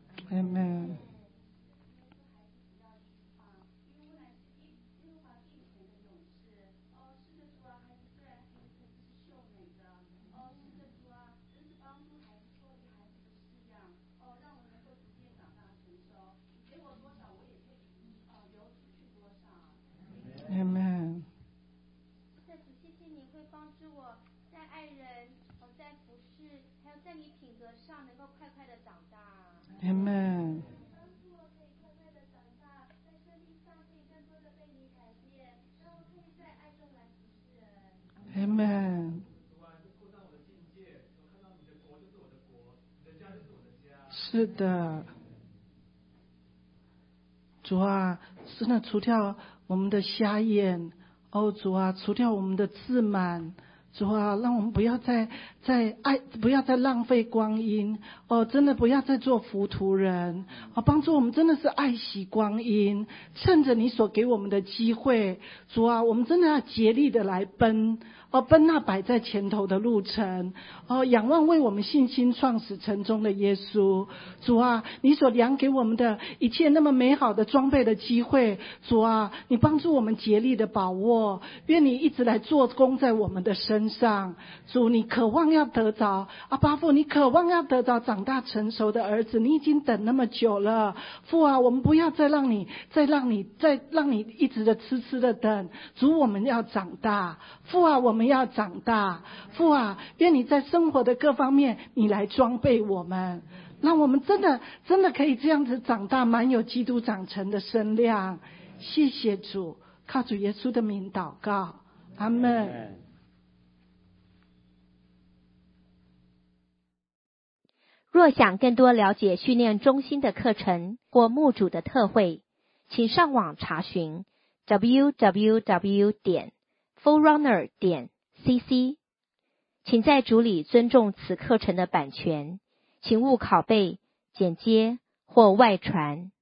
Amen。Amen。 在主，谢谢你会帮助我在爱人、哦，在服侍，还有在你品格上能够快快的长大。 Amen。 帮助我可以快快的长大，在生命上可以更多的被你改变，让我可以在爱中来服侍人。 Amen。 主啊，就扩张我的境界，我看到你的国就是我的国，你的家就是我的家。 是的。主啊，真的除掉我们的瞎眼，哦，主啊，除掉我们的自满，主啊，让我们不要再再爱，不要再浪费光阴，哦，真的不要再做浮屠人，哦，帮助我们真的是爱惜光阴，趁着你所给我们的机会，主啊，我们真的要竭力的来奔。哦，奔那摆在前头的路程，哦，仰望为我们信心创始成终的耶稣。主啊，你所量给我们的一切那么美好的装备的机会，主啊，你帮助我们竭力的把握，愿你一直来做工在我们的身上。主，你渴望要得着阿爸父，你渴望要得着长大成熟的儿子，你已经等那么久了。父啊，我们不要再让你再让你再让你一直的痴痴的等。主，我们要长大。父啊，我们要长大。父啊，愿你在生活的各方面你来装备我们，让我们真的真的可以这样子长大，满有基督长成的身量。谢谢主，靠主耶稣的名祷告，阿们。 若想更多了解训练中心的课程或牧主的特会，请上网查询 double-u double-u double-u 点 forerunner 点 c c。 请在主里尊重此课程的版权，请勿拷贝、剪接或外传。